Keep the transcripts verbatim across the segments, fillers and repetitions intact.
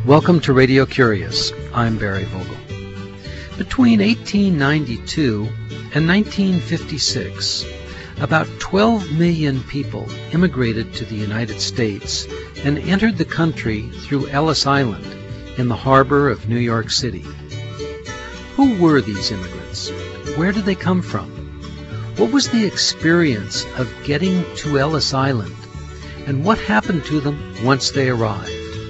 Welcome to Radio Curious. I'm Barry Vogel. Between eighteen ninety-two and nineteen fifty-six, about twelve million people immigrated to the United States and entered the country through Ellis Island in the harbor of New York City. Who were these immigrants? Where did they come from? What was the experience of getting to Ellis Island? And what happened to them once they arrived?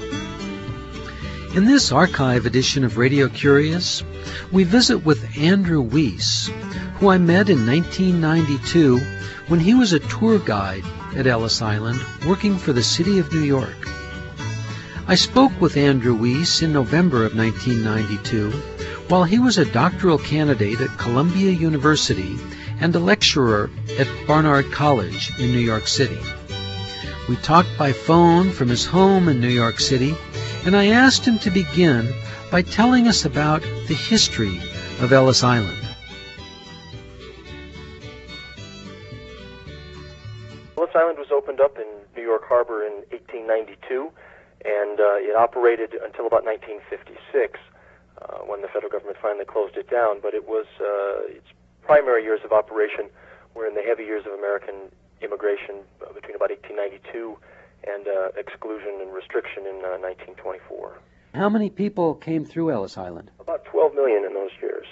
In this archive edition of Radio Curious, we visit with Andrew Weiss, who I met in nineteen ninety-two when he was a tour guide at Ellis Island working for the City of New York. I spoke with Andrew Weiss in November of nineteen ninety-two while he was a doctoral candidate at Columbia University and a lecturer at Barnard College in New York City. We talked by phone from his home in New York City, and I asked him to begin by telling us about the history of Ellis Island. Ellis Island was opened up in New York Harbor in eighteen ninety-two, and uh, it operated until about nineteen fifty-six, uh, when the federal government finally closed it down. But it was uh, its primary years of operation were in the heavy years of American immigration uh, between about eighteen ninety-two and uh, exclusion and restriction in uh, nineteen twenty-four. How many people came through Ellis Island? About twelve million in those years.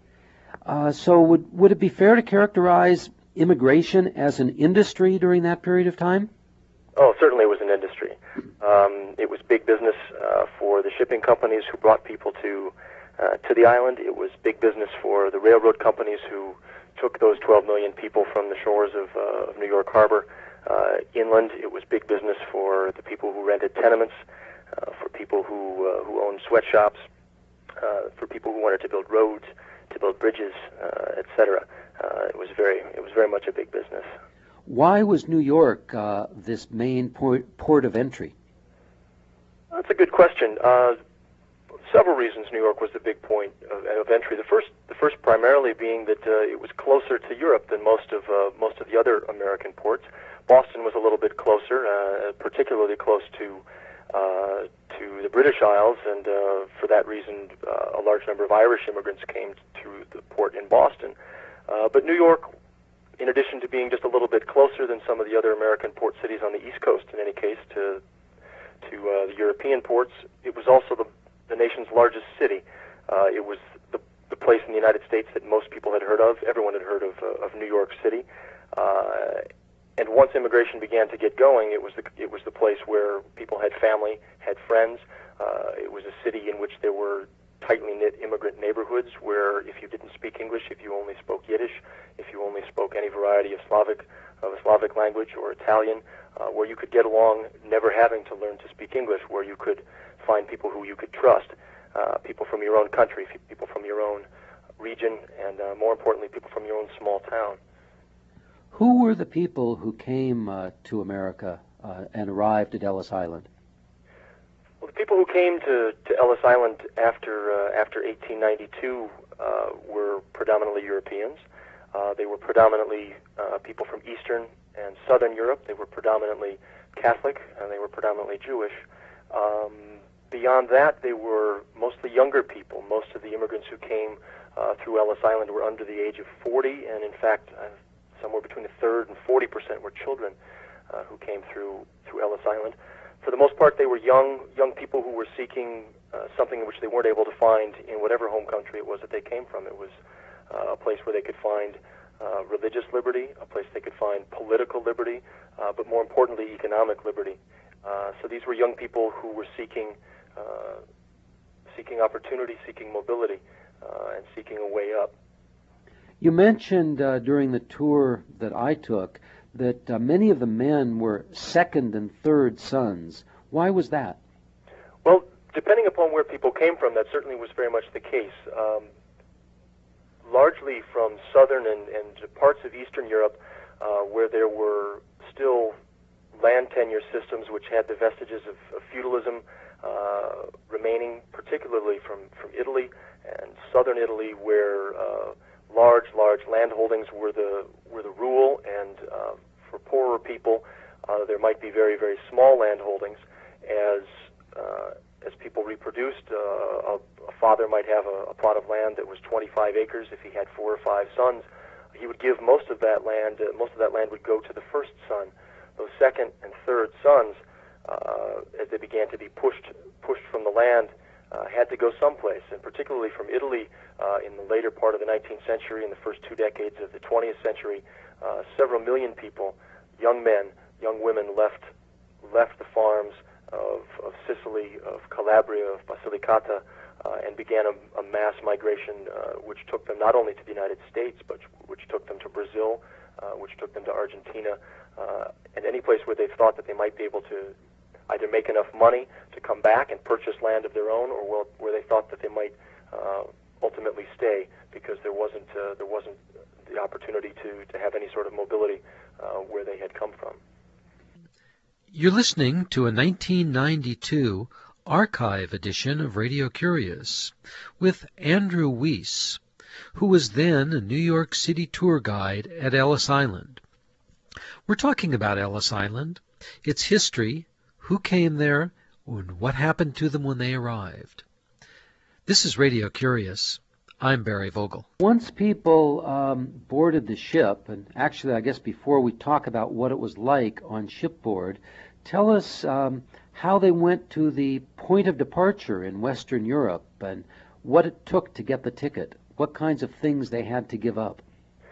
Uh, so would, would it be fair to characterize immigration as an industry during that period of time? Oh, certainly it was an industry. Um, it was big business uh, for the shipping companies who brought people to uh, to the island. It was big business for the railroad companies who took those twelve million people from the shores of, uh, of New York Harbor uh, inland. It was big business for the people who rented tenements, uh, for people who uh, who owned sweatshops, uh, for people who wanted to build roads, to build bridges, uh, et cetera. Uh, it was very it was very much a big business. Why was New York uh, this main port, port of entry? That's a good question. Uh, several reasons New York was the big point of, of entry. The first, the first primarily being that uh, it was closer to Europe than most of uh, most of the other American ports. Boston was a little bit closer, uh, particularly close to uh, to the British Isles, and uh, for that reason, uh, a large number of Irish immigrants came to the port in Boston. Uh, but New York, in addition to being just a little bit closer than some of the other American port cities on the East Coast, in any case, to to uh, the European ports, it was also the, the nation's largest city. Uh, it was the, the place in the United States that most people had heard of. Everyone had heard of, uh, of New York City. Uh, and once immigration began to get going, it was the, it was the place where people had family, had friends. Uh, it was a city in which there were tightly knit immigrant neighborhoods where if you didn't speak English, if you only spoke Yiddish, if you only spoke any variety of Slavic, of a Slavic language or Italian, uh, where you could get along never having to learn to speak English, where you could find people who you could trust, uh, people from your own country, people from your own region, and uh, more importantly, people from your own small town. Who were the people who came uh, to America uh, and arrived at Ellis Island? Well, the people who came to, to Ellis Island after uh, after eighteen ninety-two uh, were predominantly Europeans. Uh, they were predominantly uh, people from Eastern and Southern Europe. They were predominantly Catholic, and they were predominantly Jewish. Um, beyond that, they were mostly younger people. Most of the immigrants who came uh, through Ellis Island were under the age of forty, and in fact, uh, somewhere between a third and forty percent were children uh, who came through through Ellis Island. For the most part, they were young young people who were seeking uh, something which they weren't able to find in whatever home country it was that they came from. It was uh, a place where they could find uh, religious liberty, a place they could find political liberty, uh, but more importantly, economic liberty. Uh, so these were young people who were seeking uh, seeking opportunity, seeking mobility, uh, and seeking a way up. You mentioned uh, during the tour that I took that uh, many of the men were second and third sons. Why was that? Well, depending upon where people came from, that certainly was very much the case. Um, largely from southern and, and parts of Eastern Europe, uh, where there were still land tenure systems which had the vestiges of, of feudalism uh, remaining, particularly from, from Italy and southern Italy, where uh, large, large land holdings were the were the rule, and uh, for poorer people, uh, there might be very, very small land holdings. As uh, as people reproduced, uh, a, a father might have a, a plot of land that was twenty-five acres. If he had four or five sons, he would give most of that land. Uh, most of that land would go to the first son. Those second and third sons, uh, as they began to be pushed pushed from the land, uh, had to go someplace. And particularly from Italy, uh, in the later part of the nineteenth century, in the first two decades of the twentieth century, uh, several million people, young men, young women, left left the farms of, of Sicily, of Calabria, of Basilicata, uh, and began a, a mass migration, uh, which took them not only to the United States, but which took them to Brazil, uh, which took them to Argentina, uh, and any place where they thought that they might be able to either make enough money to come back and purchase land of their own, or well, where they thought that they might uh, ultimately stay because there wasn't uh, there wasn't the opportunity to, to have any sort of mobility uh, where they had come from. You're listening to a nineteen ninety-two archive edition of Radio Curious with Andrew Weiss, who was then a New York City tour guide at Ellis Island. We're talking about Ellis Island, its history, who came there, and what happened to them when they arrived. This is Radio Curious. I'm Barry Vogel. Once people um, boarded the ship, and actually I guess before we talk about what it was like on shipboard, tell us um, how they went to the point of departure in Western Europe and what it took to get the ticket, what kinds of things they had to give up.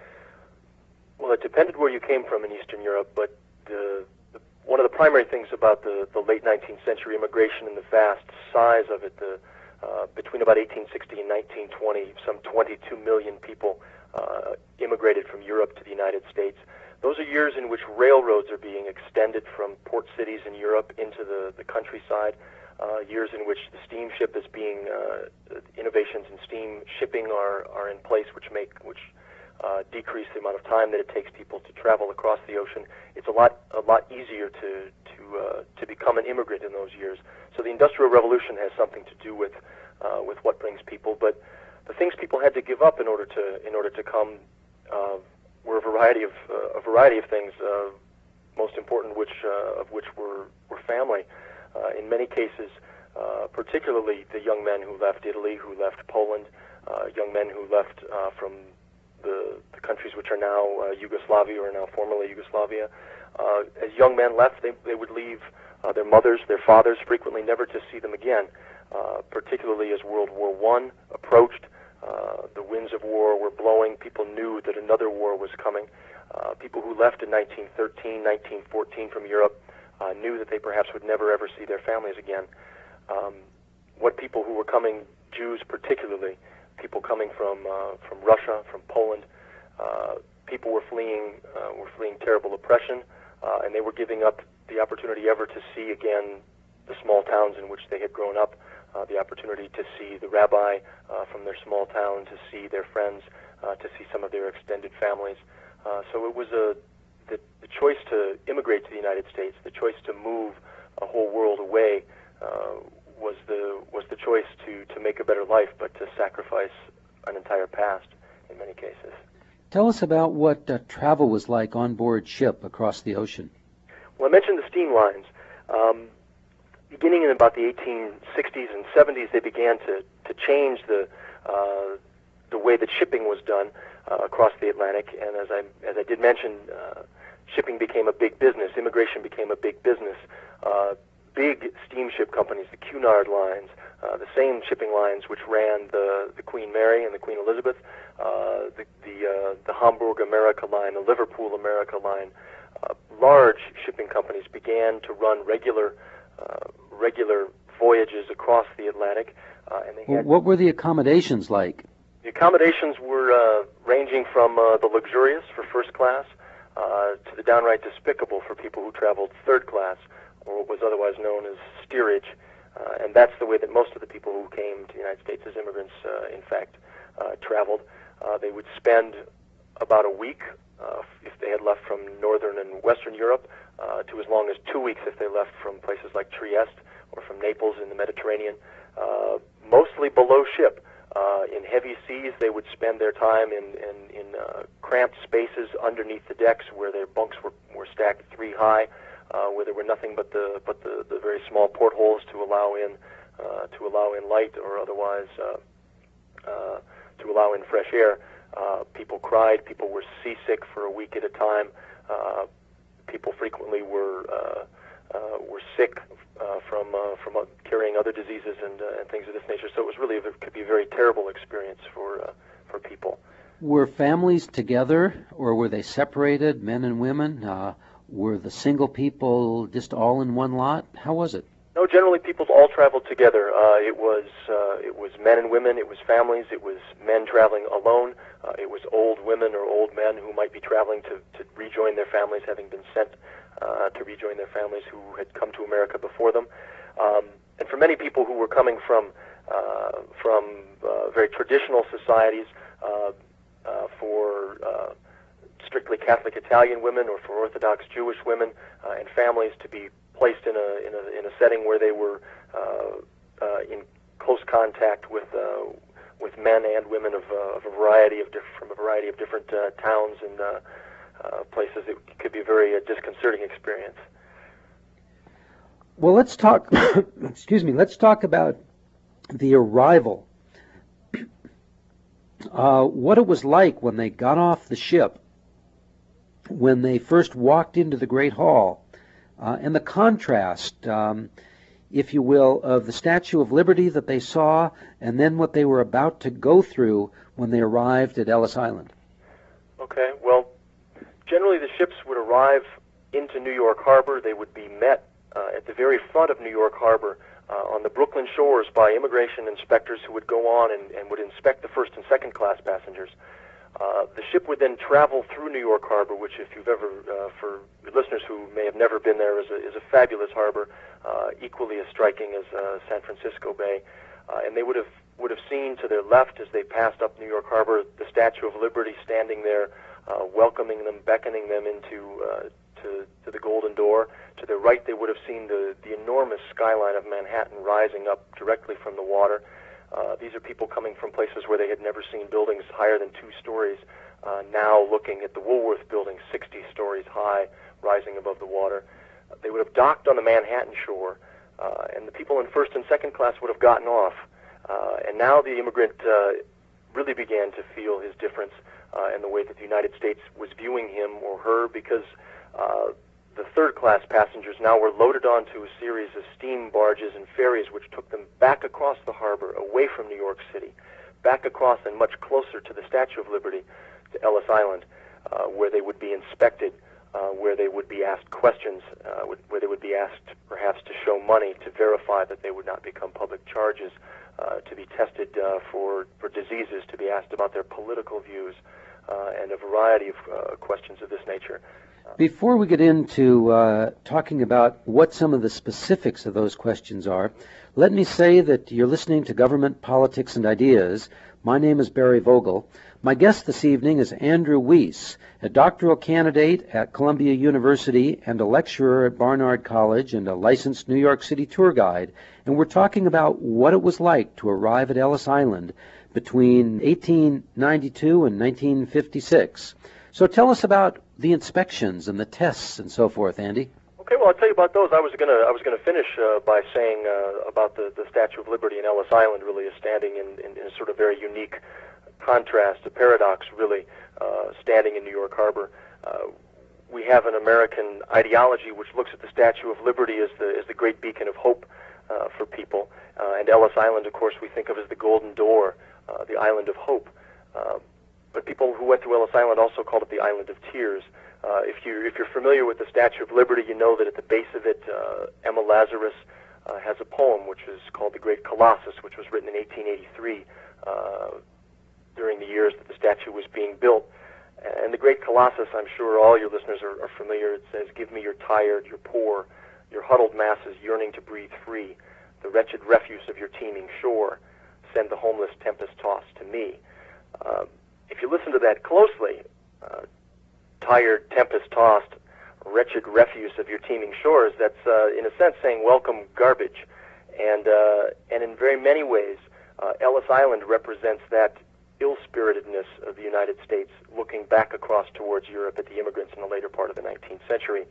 Well, it depended where you came from in Eastern Europe, but the, the, one of the primary things about the, the late nineteenth century immigration and the vast size of it, the Uh, between about eighteen sixty and nineteen twenty, some twenty-two million people uh, immigrated from Europe to the United States. Those are years in which railroads are being extended from port cities in Europe into the, the countryside, uh, years in which the steamship is being, uh, innovations in steam shipping are, are in place, which make, which uh, decrease the amount of time that it takes people to travel across the ocean. It's a lot, a lot easier to, to, uh, to become an immigrant in those years. So the Industrial Revolution has something to do with Uh, with what brings people, but the things people had to give up in order to in order to come uh, were a variety of uh, a variety of things. Uh, most important, which uh, of which were were family. Uh, in many cases, uh, particularly the young men who left Italy, who left Poland, uh, young men who left uh, from the, the countries which are now uh, Yugoslavia or now formerly Yugoslavia. Uh, as young men left, they they would leave uh, their mothers, their fathers, frequently never to see them again. Uh, particularly as World War One approached, uh, the winds of war were blowing. People knew that another war was coming. Uh, people who left in nineteen thirteen, nineteen fourteen from Europe uh, knew that they perhaps would never ever see their families again. Um, what people who were coming, Jews particularly, people coming from uh, from Russia, from Poland, uh, people were fleeing uh, were fleeing terrible oppression, uh, and they were giving up the opportunity ever to see again the small towns in which they had grown up. Uh, the opportunity to see the rabbi uh, from their small town, to see their friends, uh, to see some of their extended families. Uh, so it was a the, the choice to immigrate to the United States, the choice to move a whole world away, uh, was the was the choice to, to make a better life, but to sacrifice an entire past in many cases. Tell us about what uh, travel was like on board ship across the ocean. Well, I mentioned the steam lines. Um, Beginning in about the eighteen sixties and seventies, they began to, to change the uh, the way that shipping was done uh, across the Atlantic. And as I as I did mention, uh, shipping became a big business. Immigration became a big business. Uh, big steamship companies, the Cunard lines, uh, the same shipping lines which ran the, the Queen Mary and the Queen Elizabeth, uh, the the, uh, the Hamburg America line, the Liverpool America line, uh, large shipping companies began to run regular. Uh, regular voyages across the Atlantic. Uh, and they had, what were the accommodations like? The accommodations were uh, ranging from uh, the luxurious for first class uh, to the downright despicable for people who traveled third class, or what was otherwise known as steerage. Uh, and that's the way that most of the people who came to the United States as immigrants, uh, in fact, uh, traveled. Uh, they would spend about a week uh, if they had left from northern and western Europe, uh, to as long as two weeks if they left from places like Trieste or from Naples in the Mediterranean, uh, mostly below ship. Uh, in heavy seas, they would spend their time in, in, in uh, cramped spaces underneath the decks where their bunks were, were stacked three high, uh, where there were nothing but the but the, the very small portholes to allow in uh, to allow in light or otherwise uh, uh, to allow in fresh air. Uh, people cried. People were seasick for a week at a time. Uh, people frequently were uh, uh, were sick uh, from uh, from uh, carrying other diseases and, uh, and things of this nature. So it was really it could be a very terrible experience for uh, for people. Were families together, or were they separated, men and women? Uh, were the single people just all in one lot? How was it? No, generally people all traveled together. Uh, it was uh, it was men and women. It was families. It was men traveling alone. Uh, it was old women or old men who might be traveling to, to rejoin their families, having been sent uh, to rejoin their families who had come to America before them. Um, and for many people who were coming from uh, from uh, very traditional societies, uh, uh, for uh, strictly Catholic Italian women or for Orthodox Jewish women uh, and families to be placed in a in a in a setting where they were uh, uh, in close contact with uh, with men and women of, uh, of a variety of diff- from a variety of different uh, towns and uh, uh, places. It could be a very uh, disconcerting experience. Well, let's talk. excuse me. Let's talk about the arrival. Uh, what it was like when they got off the ship, when they first walked into the Great Hall, uh, and the contrast, um, if you will, of the Statue of Liberty that they saw, and then what they were about to go through when they arrived at Ellis Island. Okay, well, generally the ships would arrive into New York Harbor. They would be met uh, at the very front of New York Harbor uh, on the Brooklyn shores by immigration inspectors who would go on and, and would inspect the first and second class passengers. Uh, the ship would then travel through New York Harbor, which, if you've ever, uh, for listeners who may have never been there, is a, is a fabulous harbor, uh, equally as striking as uh, San Francisco Bay. Uh, and they would have would have seen to their left as they passed up New York Harbor the Statue of Liberty standing there, uh, welcoming them, beckoning them into uh, to, to the Golden Door. To their right, they would have seen the, the enormous skyline of Manhattan rising up directly from the water. Uh, these are people coming from places where they had never seen buildings higher than two stories, uh, now looking at the Woolworth building sixty stories high, rising above the water. Uh, they would have docked on the Manhattan shore, uh, and the people in first and second class would have gotten off. Uh, and now the immigrant uh, really began to feel his difference uh, in the way that the United States was viewing him or her, because uh, the third-class passengers now were loaded onto a series of steam barges and ferries which took them back across the harbor, away from New York City, back across and much closer to the Statue of Liberty, to Ellis Island, uh, where they would be inspected, uh, where they would be asked questions, uh, where they would be asked perhaps to show money to verify that they would not become public charges, uh, to be tested uh, for, for diseases, to be asked about their political views, uh, and a variety of uh, questions of this nature. Before we get into uh, talking about what some of the specifics of those questions are, let me say that you're listening to Government, Politics, and Ideas. My name is Barry Vogel. My guest this evening is Andrew Weiss, a doctoral candidate at Columbia University and a lecturer at Barnard College and a licensed New York City tour guide. And we're talking about what it was like to arrive at Ellis Island between eighteen ninety-two and nineteen fifty-six. So tell us about the inspections and the tests and so forth, Andy. Okay, well, I'll tell you about those. I was gonna I was gonna finish uh, by saying uh, about the, the Statue of Liberty in Ellis Island, really is standing in, in, in a sort of very unique contrast, a paradox, really, uh, standing in New York Harbor. Uh, we have an American ideology which looks at the Statue of Liberty as the as the great beacon of hope uh, for people, uh, and Ellis Island, of course, we think of as the Golden Door, uh, the island of hope. Uh, But people who went to Ellis Island also called it the Island of Tears. Uh, if you if you're familiar with the Statue of Liberty, you know that at the base of it, uh, Emma Lazarus uh, has a poem which is called The Great Colossus, which was written in eighteen eighty-three uh, during the years that the statue was being built. And the Great Colossus, I'm sure all your listeners are, are familiar. It says, "Give me your tired, your poor, your huddled masses yearning to breathe free, the wretched refuse of your teeming shore. Send the homeless tempest-tossed to me." Uh, If you listen to that closely, uh, tired, tempest-tossed, wretched refuse of your teeming shores, that's uh, in a sense saying welcome garbage. And uh, and in very many ways, uh, Ellis Island represents that ill-spiritedness of the United States looking back across towards Europe at the immigrants in the later part of the nineteenth century.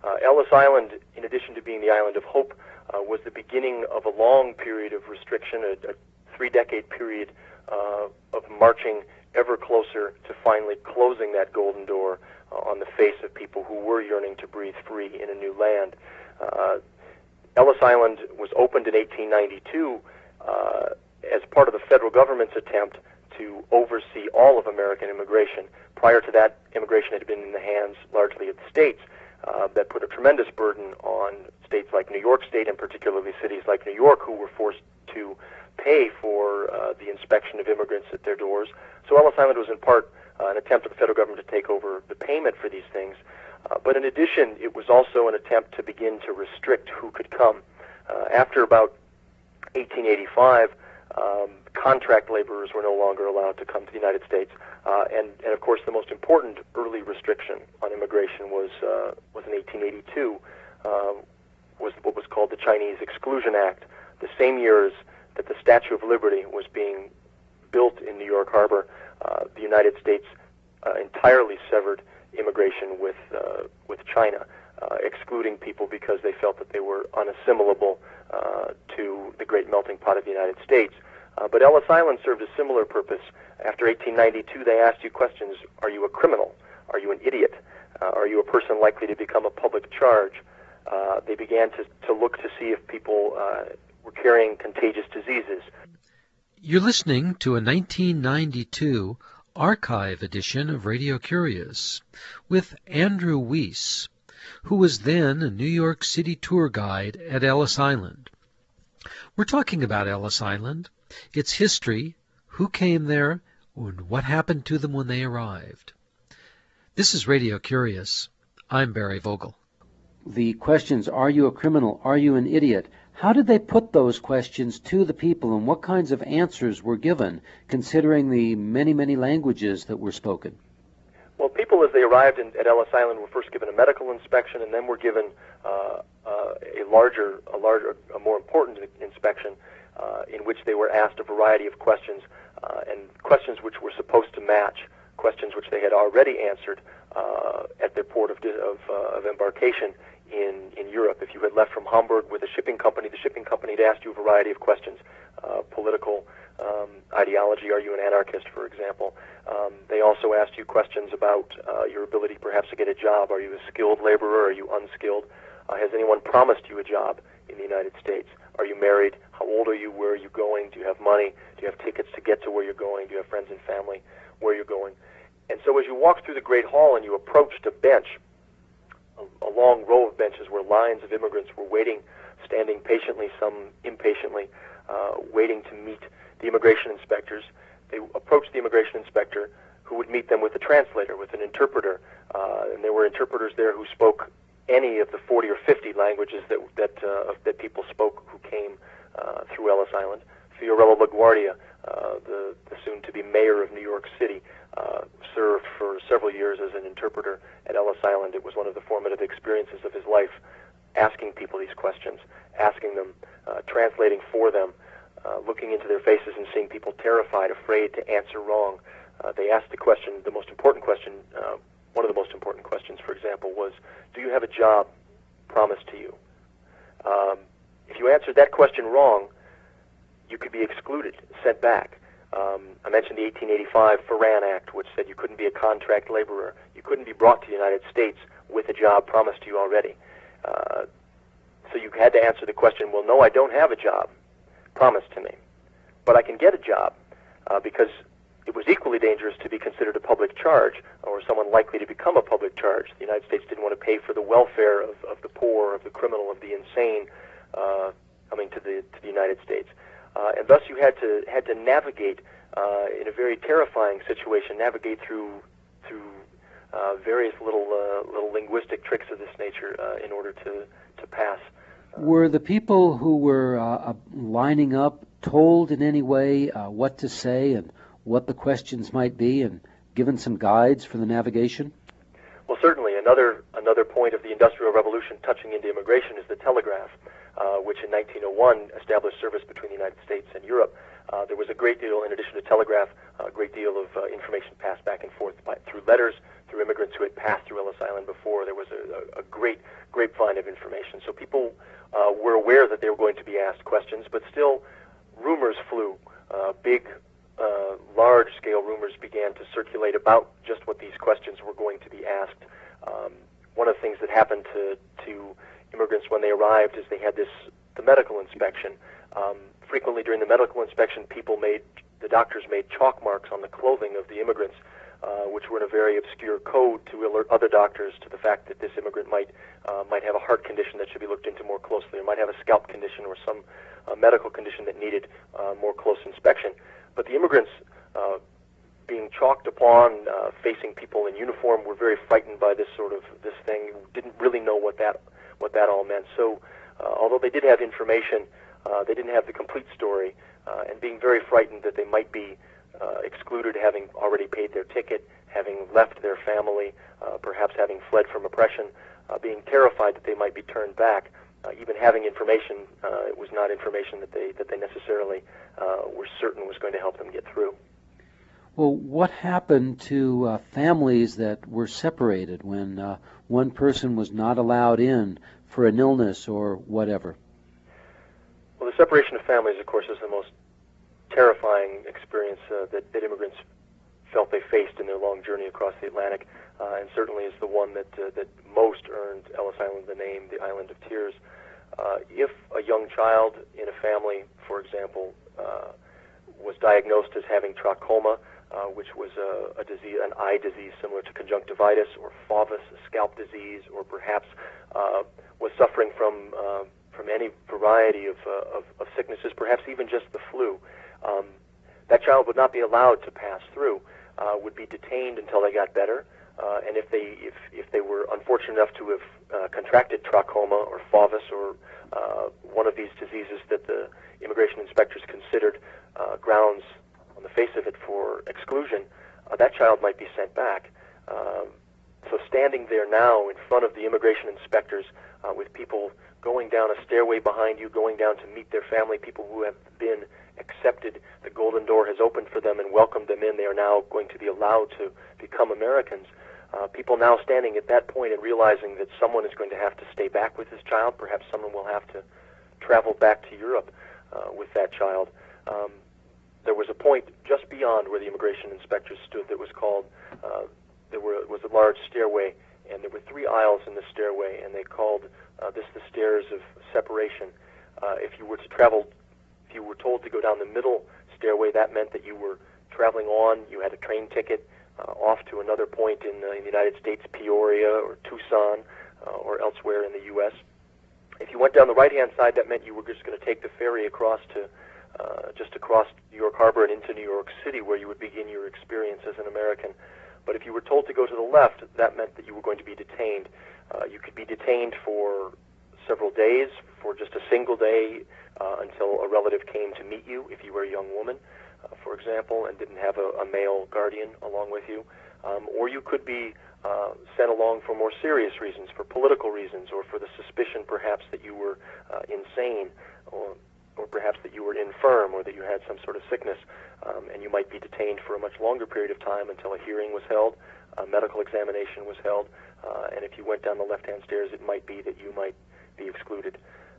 Uh, Ellis Island, in addition to being the island of hope, uh, was the beginning of a long period of restriction, a, a three-decade period uh, of marching ever closer to finally closing that golden door uh, on the face of people who were yearning to breathe free in a new land. Uh, Ellis Island was opened in eighteen ninety-two uh, as part of the federal government's attempt to oversee all of American immigration. Prior to that, immigration had been in the hands largely of the states. Uh, that put a tremendous burden on states like New York State, and particularly cities like New York, who were forced to pay for uh, the inspection of immigrants at their doors. So Ellis Island was in part uh, an attempt of the federal government to take over the payment for these things. Uh, but in addition, it was also an attempt to begin to restrict who could come. Uh, after about eighteen eighty-five, um, contract laborers were no longer allowed to come to the United States. Uh, and, and of course, the most important early restriction on immigration was uh, was in eighteen eighty-two, uh, was what was called the Chinese Exclusion Act, the same years that the Statue of Liberty was being built in New York Harbor. Uh, the United States uh, entirely severed immigration with uh, with China, uh, excluding people because they felt that they were unassimilable uh, to the great melting pot of the United States. Uh, but Ellis Island served a similar purpose. After eighteen ninety-two, they asked you questions: are you a criminal? Are you an idiot? Uh, are you a person likely to become a public charge? Uh, they began to, to look to see if people uh, were carrying contagious diseases. You're listening to a nineteen ninety-two archive edition of Radio Curious with Andrew Weiss, who was then a New York City tour guide at Ellis Island. We're talking about Ellis Island, its history, who came there, and what happened to them when they arrived. This is Radio Curious. I'm Barry Vogel. The questions, are you a criminal, are you an idiot? How did they put those questions to the people, and what kinds of answers were given, considering the many, many languages that were spoken? Well, people as they arrived in, at Ellis Island were first given a medical inspection, and then were given uh, uh, a larger, a larger, a more important inspection, uh, in which they were asked a variety of questions, uh, and questions which were supposed to match questions which they had already answered uh, at their port of, of, uh, of embarkation in, in Europe. If you had left from Hamburg with a shipping company, the shipping company had asked you a variety of questions, uh, political um, ideology, are you an anarchist, for example. Um, they also asked you questions about uh, your ability perhaps to get a job. Are you a skilled laborer? Are you unskilled? Uh, has anyone promised you a job in the United States? Are you married? How old are you? Where are you going? Do you have money? Do you have tickets to get to where you're going? Do you have friends and family where you're going? And so as you walked through the Great Hall and you approached a bench, a, a long row of benches where lines of immigrants were waiting, standing patiently, some impatiently, uh, waiting to meet the immigration inspectors, they approached the immigration inspector, who would meet them with a translator, with an interpreter. Uh, and there were interpreters there who spoke any of the forty or fifty languages that that uh, that people spoke who came uh, through Ellis Island. Fiorello LaGuardia, uh, the, the soon-to-be mayor of New York City, uh, served for several years as an interpreter at Ellis Island. It was one of the formative experiences of his life, asking people these questions, asking them, uh, translating for them, uh, looking into their faces and seeing people terrified, afraid to answer wrong. Uh, they asked the question, the most important question, uh, one of the most important questions, for example, was, do you have a job promised to you? Um, if you answered that question wrong, you could be excluded, sent back. Um, I mentioned the eighteen eighty-five Ferran Act, which said you couldn't be a contract laborer. You couldn't be brought to the United States with a job promised to you already. Uh, so you had to answer the question, well, no, I don't have a job promised to me, but I can get a job, uh, because it was equally dangerous to be considered a public charge or someone likely to become a public charge. The United States didn't want to pay for the welfare of, of the poor, of the criminal, of the insane uh, coming to the to the United States. Uh, and thus you had to had to navigate uh, in a very terrifying situation, navigate through through uh, various little uh, little linguistic tricks of this nature uh, in order to to pass. Uh, were the people who were uh, lining up told in any way uh, what to say and what the questions might be, and given some guides for the navigation? Well, certainly. Another another point of the Industrial Revolution touching into immigration is the telegraph, uh, which in nineteen oh one established service between the United States and Europe. Uh, there was a great deal, in addition to telegraph, a great deal of uh, information passed back and forth by, through letters, through immigrants who had passed through Ellis Island before. There was a, a, a great, grapevine of information. So people uh, were aware that they were going to be asked questions, but still rumors flew. Uh, big, uh, large-scale rumors began to circulate about just what these questions were going to be asked. Um, one of the things that happened to, to immigrants when they arrived is they had this the medical inspection. Um, frequently during the medical inspection, people made the doctors made chalk marks on the clothing of the immigrants, uh, which were in a very obscure code to alert other doctors to the fact that this immigrant might uh, might have a heart condition that should be looked into more closely, or might have a scalp condition or some uh, medical condition that needed uh, more close inspection. But the immigrants, uh, being chalked upon, uh, facing people in uniform, were very frightened by this sort of this thing. Didn't really know what that what that all meant. So, uh, although they did have information, uh, they didn't have the complete story. Uh, and being very frightened that they might be uh, excluded, having already paid their ticket, having left their family, uh, perhaps having fled from oppression, uh, being terrified that they might be turned back. Uh, even having information, uh, it was not information that they that they necessarily uh, were certain was going to help them get through. Well, what happened to uh, families that were separated when uh, one person was not allowed in for an illness or whatever? Well, the separation of families, of course, is the most terrifying experience uh, that, that immigrants felt they faced in their long journey across the Atlantic, uh, and certainly is the one that uh, that most earned Ellis Island the name, the Island of Tears. Uh, if a young child in a family, for example, uh, was diagnosed as having trachoma, uh, which was a, a disease, an eye disease similar to conjunctivitis, or Favus, a scalp disease, or perhaps uh, was suffering from uh, from any variety of, uh, of, of sicknesses, perhaps even just the flu, um, that child would not be allowed to pass through, uh, would be detained until they got better, uh, and if they if, if they were unfortunate enough to have uh, contracted trachoma or Favus or uh, one of these diseases that the immigration inspectors considered uh, grounds on the face of it for exclusion, uh, that child might be sent back. Um, so standing there now in front of the immigration inspectors uh, with people going down a stairway behind you, going down to meet their family, people who have been accepted, the golden door has opened for them and welcomed them in. They are now going to be allowed to become Americans. Uh, people now standing at that point and realizing that someone is going to have to stay back with this child, perhaps someone will have to travel back to Europe uh, with that child. Um, there was a point just beyond where the immigration inspectors stood that was called, uh, there were, was a large stairway, and there were three aisles in the stairway, and they called uh, this the stairs of separation. Uh, if you were to travel, if you were told to go down the middle stairway, that meant that you were traveling on, you had a train ticket uh, off to another point in, uh, in the United States, Peoria or Tucson uh, or elsewhere in the U S If you went down the right-hand side, that meant you were just going to take the ferry across to, uh, just across New York Harbor and into New York City, where you would begin your experience as an American. But if you were told to go to the left, that meant that you were going to be detained. Uh, you could be detained for several days, for just a single day, uh, until a relative came to meet you, if you were a young woman, uh, for example, and didn't have a, a male guardian along with you. Um, or you could be uh, sent along for more serious reasons, for political reasons, or for the suspicion perhaps that you were uh, insane, or or perhaps that you were infirm, or that you had some sort of sickness, um, and you might be detained for a much longer period of time until a hearing was held, a medical examination was held, uh, and if you went down the left-hand stairs, it might be that you might be excluded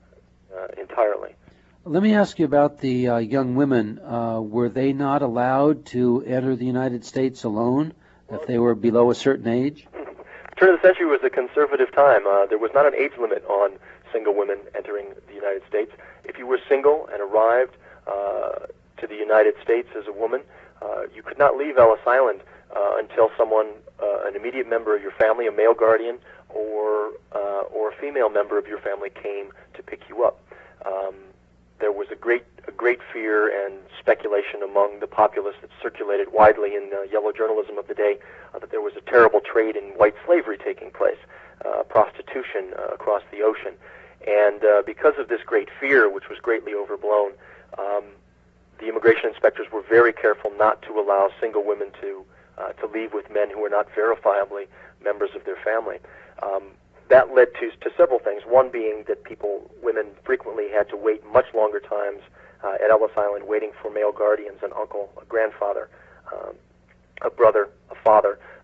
uh, entirely. Let me ask you about the uh, young women. Uh, were they not allowed to enter the United States alone if they were below a certain age? The turn of the century was a conservative time. Uh, there was not an age limit on single women entering the United States. If you were single and arrived uh, to the United States as a woman, uh, you could not leave Ellis Island uh, until someone, uh, an immediate member of your family, a male guardian, or uh, or a female member of your family came to pick you up. Um, there was a great a great fear and speculation among the populace that circulated widely in the yellow journalism of the day uh, that there was a terrible trade in white slavery taking place, uh, prostitution uh, across the ocean. And uh, because of this great fear, which was greatly overblown, um, the immigration inspectors were very careful not to allow single women to uh, to leave with men who were not verifiably members of their family. Um, that led to, to several things. One being that people, women frequently had to wait much longer times uh, at Ellis Island waiting for male guardians, an uncle, a grandfather, um, a brother, a father,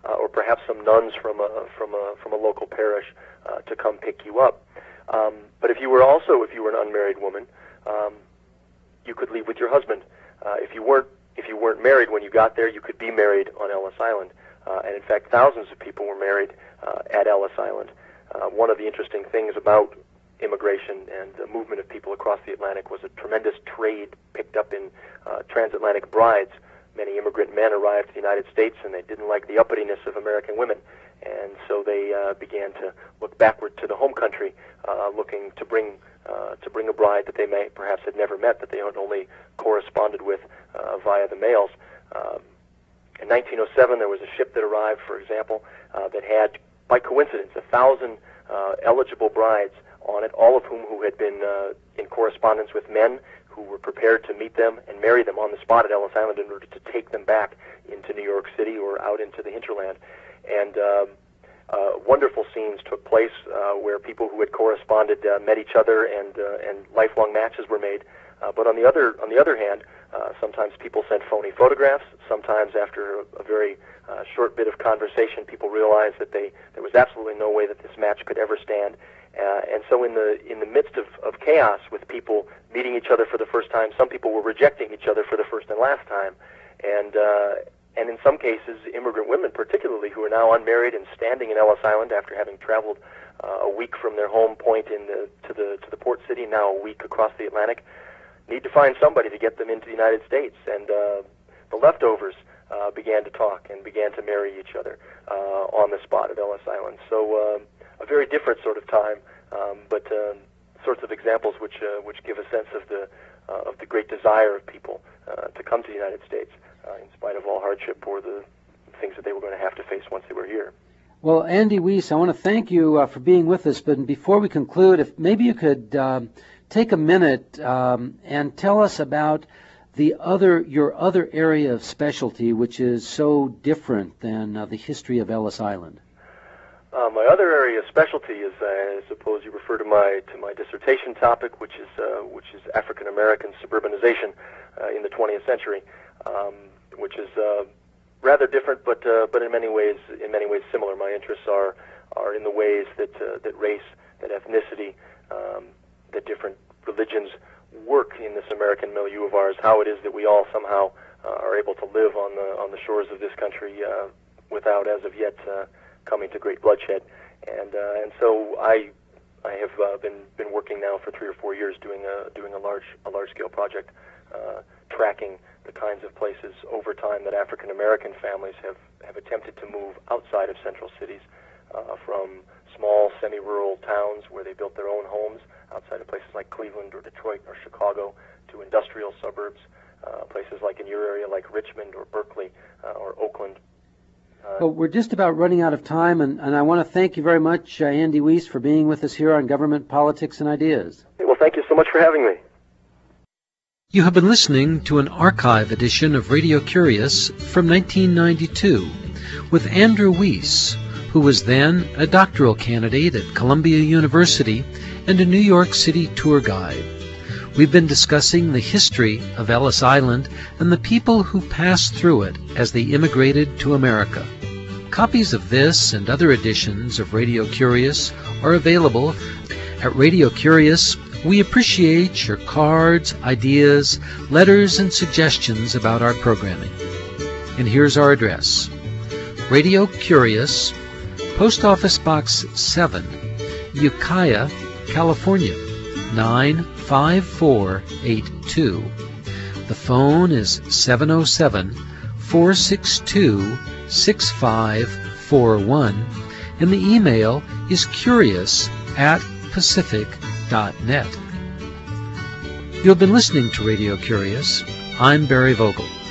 uh, or perhaps some nuns from a from a from a local parish uh, to come pick you up. Um, but if you were also if you were an unmarried woman, um, you could leave with your husband. Uh, if you weren't if you weren't married when you got there, you could be married on Ellis Island. Uh, and in fact, thousands of people were married uh, at Ellis Island. Uh, one of the interesting things about immigration and the movement of people across the Atlantic was a tremendous trade picked up in uh, transatlantic brides. Many immigrant men arrived to the United States, and they didn't like the uppityness of American women, and so they uh, began to look backward to the home country, uh, looking to bring uh, to bring a bride that they may perhaps had never met, that they had only corresponded with uh, via the mails. Um, in nineteen oh seven, there was a ship that arrived, for example, uh, that had, by coincidence, a thousand uh, eligible brides on it, all of whom who had been uh, in correspondence with men who were prepared to meet them and marry them on the spot at Ellis Island in order to take them back into New York City or out into the hinterland. And um, uh, wonderful scenes took place uh, where people who had corresponded uh, met each other, and uh, and lifelong matches were made. Uh, but on the other on the other hand, uh, sometimes people sent phony photographs. Sometimes, after a, a very uh, short bit of conversation, people realized that they there was absolutely no way that this match could ever stand. Uh, and so, in the in the midst of, of chaos, with people meeting each other for the first time, some people were rejecting each other for the first and last time, and uh, and in some cases, immigrant women, particularly, who are now unmarried and standing in Ellis Island after having traveled uh, a week from their home point in the to the to the port city, now a week across the Atlantic, need to find somebody to get them into the United States, and uh, the leftovers uh, began to talk and began to marry each other uh, on the spot at Ellis Island. So. Uh, A very different sort of time, um, but uh, sorts of examples which uh, which give a sense of the uh, of the great desire of people uh, to come to the United States, uh, in spite of all hardship or the things that they were going to have to face once they were here. Well, Andy Weiss, I want to thank you uh, for being with us. But before we conclude, if maybe you could um, take a minute um, and tell us about the other your other area of specialty, which is so different than uh, the history of Ellis Island. Uh, my other area of specialty is, uh, I suppose you refer to my to my dissertation topic, which is uh, which is African American suburbanization uh, in the twentieth century, um, which is uh, rather different, but uh, but in many ways in many ways similar. My interests are are in the ways that uh, that race, that ethnicity, um, that different religions work in this American milieu of ours. How it is that we all somehow uh, are able to live on the on the shores of this country uh, without, as of yet, Uh, coming to great bloodshed, and uh, and so I I have uh, been been working now for three or four years doing a doing a large a large scale project, uh, tracking the kinds of places over time that African American families have have attempted to move outside of central cities, uh, from small semi-rural towns where they built their own homes outside of places like Cleveland or Detroit or Chicago, to industrial suburbs, uh, places like in your area like Richmond or Berkeley uh, or Oakland. Well, we're just about running out of time, and, and I want to thank you very much, uh, Andy Weiss, for being with us here on Government, Politics, and Ideas. Well, thank you so much for having me. You have been listening to an archive edition of Radio Curious from nineteen ninety-two with Andrew Weiss, who was then a doctoral candidate at Columbia University and a New York City tour guide. We've been discussing the history of Ellis Island and the people who passed through it as they immigrated to America. Copies of this and other editions of Radio Curious are available at Radio Curious. We appreciate your cards, ideas, letters, and suggestions about our programming. And here's our address: Radio Curious, Post Office Box seven, Ukiah, California, nine five four eight two. The phone is seven oh seven, four six two, six five four one, and the email is curious at pacific dot net. You've been listening to Radio Curious. I'm Barry Vogel.